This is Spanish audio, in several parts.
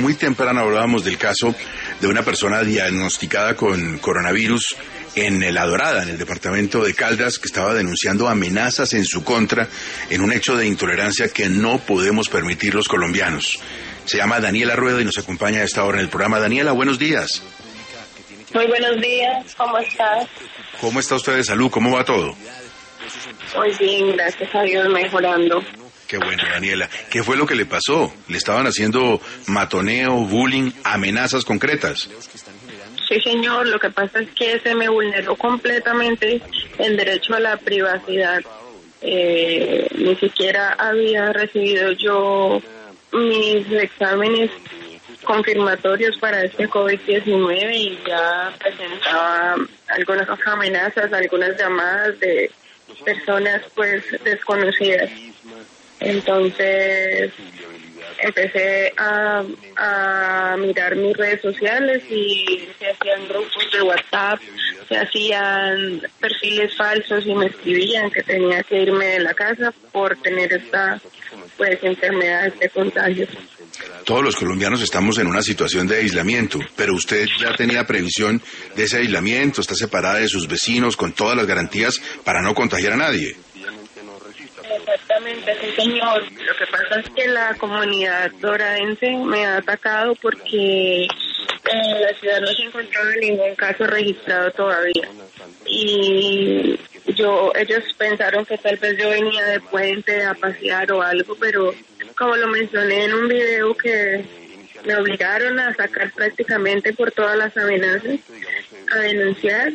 muy temprano hablábamos del caso de una persona diagnosticada con coronavirus en La Dorada, en el departamento de Caldas, que estaba denunciando amenazas en su contra en un hecho de intolerancia que no podemos permitir los colombianos. Se llama Daniela Rueda y nos acompaña a esta hora en el programa. Daniela, buenos días. Muy buenos días, ¿cómo estás? ¿Cómo está usted de salud? ¿Cómo va todo? Muy bien, gracias a Dios, mejorando. Qué bueno, Daniela. ¿Qué fue lo que le pasó? ¿Le estaban haciendo matoneo, bullying, amenazas concretas? Sí, señor, lo que pasa es que se me vulneró completamente el derecho a la privacidad. Ni siquiera había recibido yo mis exámenes confirmatorios para este COVID-19 y ya presentaba algunas amenazas, algunas llamadas de personas pues desconocidas. Entonces empecé a mirar mis redes sociales y se hacían grupos de WhatsApp, se hacían perfiles falsos y me escribían que tenía que irme de la casa por tener esta pues enfermedad, este contagio. Todos los colombianos estamos en una situación de aislamiento, pero usted ya tenía previsión de ese aislamiento, está separada de sus vecinos con todas las garantías para no contagiar a nadie. Exactamente, sí, señor. Lo que pasa es que la comunidad doradense me ha atacado porque en la ciudad no se encontraba ningún caso registrado todavía. Y ellos pensaron que tal vez yo venía de puente a pasear o algo, pero como lo mencioné en un video que me obligaron a sacar prácticamente por todas las amenazas, a denunciar.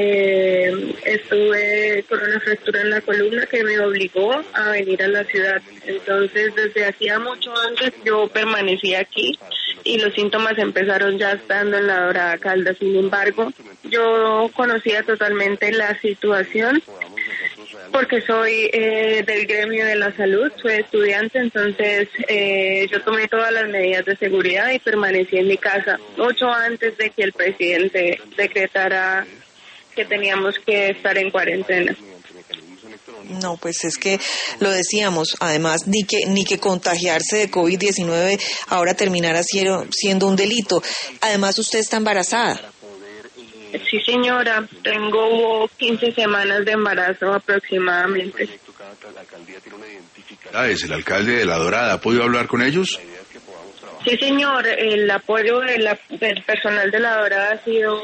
Estuve con una fractura en la columna que me obligó a venir a la ciudad. Entonces, desde hacía mucho antes yo permanecí aquí y los síntomas empezaron ya estando en La Dorada, Caldas. Sin embargo, yo conocía totalmente la situación porque soy del gremio de la salud, soy estudiante, entonces yo tomé todas las medidas de seguridad y permanecí en mi casa mucho antes de que el presidente decretara que teníamos que estar en cuarentena. No, pues es que lo decíamos, además, ni que contagiarse de COVID-19 ahora terminara siendo un delito. Además, usted está embarazada. Sí, señora, tengo 15 semanas de embarazo aproximadamente. ¿Es el alcalde de La Dorada? ¿Ha podido hablar con ellos? Sí, señor, el apoyo del personal de La Dorada ha sido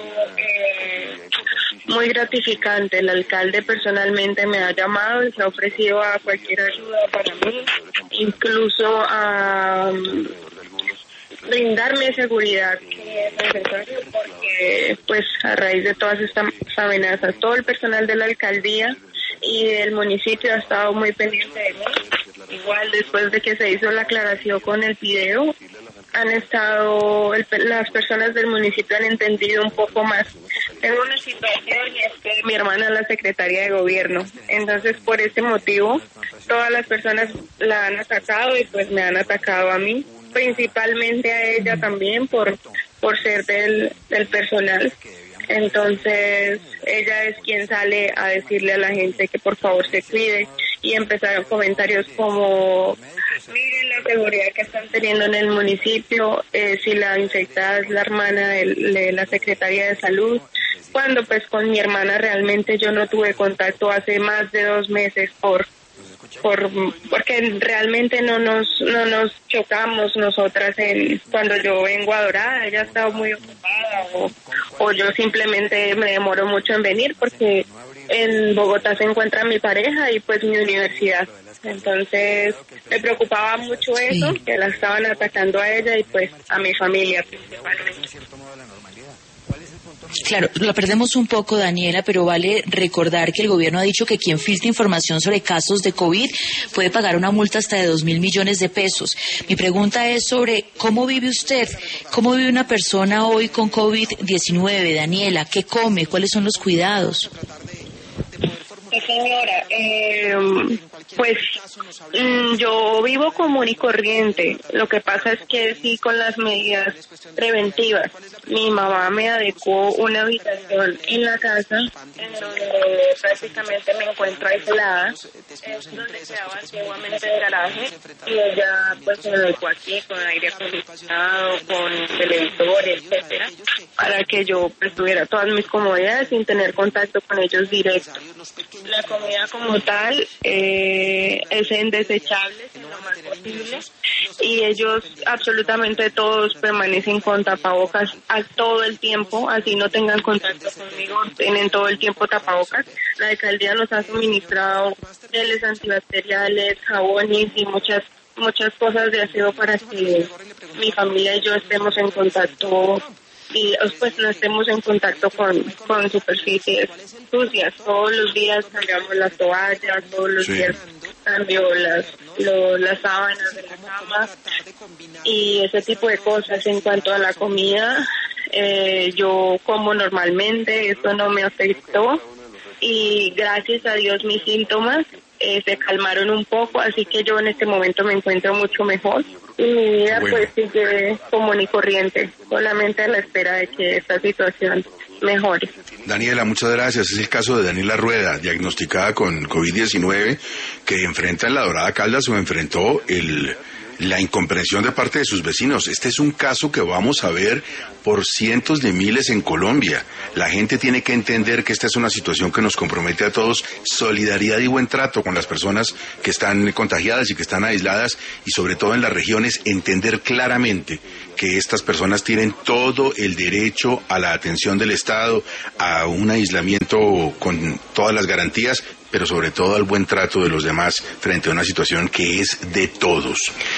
muy gratificante. El alcalde personalmente me ha llamado y se ha ofrecido a cualquier ayuda para mí, incluso a brindarme seguridad que es necesario, porque pues a raíz de todas estas amenazas todo el personal de la alcaldía y del municipio ha estado muy pendiente de mí. Igual después de que se hizo la aclaración con el video, han estado, las personas del municipio han entendido un poco más. Tengo una situación y es que mi hermana es la secretaria de gobierno, entonces por ese motivo todas las personas la han atacado y pues me han atacado a mí, principalmente a ella también por ser del personal. Entonces ella es quien sale a decirle a la gente que por favor se cuide y empezaron comentarios como: miren la seguridad que están teniendo en el municipio, si la infectada es la hermana de la Secretaría de Salud, cuando pues con mi hermana realmente yo no tuve contacto hace más de 2 meses porque realmente no nos chocamos nosotras cuando yo vengo a Dorada. Ella ha estado muy ocupada o yo simplemente me demoro mucho en venir porque en Bogotá se encuentra mi pareja y pues mi universidad. Entonces me preocupaba mucho eso, que la estaban atacando a ella y pues a mi familia principalmente. Claro, lo perdemos un poco, Daniela, pero vale recordar que el gobierno ha dicho que quien filtre información sobre casos de COVID puede pagar una multa hasta de 2.000 millones de pesos. Mi pregunta es sobre cómo vive usted, cómo vive una persona hoy con COVID-19, Daniela, qué come, cuáles son los cuidados. Sí, señora, Pues yo vivo común y corriente. Lo que pasa es que sí, con las medidas preventivas. Mi mamá me adecuó una habitación en la casa en donde prácticamente me encuentro aislada. Es donde quedaba antiguamente el garaje y ella pues me adecuó aquí con aire acondicionado, con televisor, etcétera, para que yo pues tuviera todas mis comodidades sin tener contacto con ellos directo. La comida como tal es en desechables en lo más posible y ellos absolutamente todos permanecen con tapabocas a todo el tiempo, así no tengan contacto conmigo, tienen todo el tiempo tapabocas. La alcaldía nos ha suministrado geles antibacteriales, jabones y muchas cosas de aseo para que mi familia y yo estemos en contacto y pues no estemos en contacto con superficies sucias. Todos los días cambiamos las toallas, todos los días cambio las sábanas de la cama y ese tipo de cosas. En cuanto a la comida, yo como normalmente, esto no me afectó y gracias a Dios mis síntomas se calmaron un poco, así que yo en este momento me encuentro mucho mejor y mi vida pues sigue común y corriente, solamente a la espera de que esta situación mejore. Daniela, muchas gracias. Es el caso de Daniela Rueda, diagnosticada con COVID-19, que enfrenta en La Dorada Caldas o enfrentó la incomprensión de parte de sus vecinos. Este es un caso que vamos a ver por cientos de miles en Colombia. La gente tiene que entender que esta es una situación que nos compromete a todos. Solidaridad y buen trato con las personas que están contagiadas y que están aisladas, y sobre todo en las regiones, entender claramente que estas personas tienen todo el derecho a la atención del Estado, a un aislamiento con todas las garantías, pero sobre todo al buen trato de los demás frente a una situación que es de todos.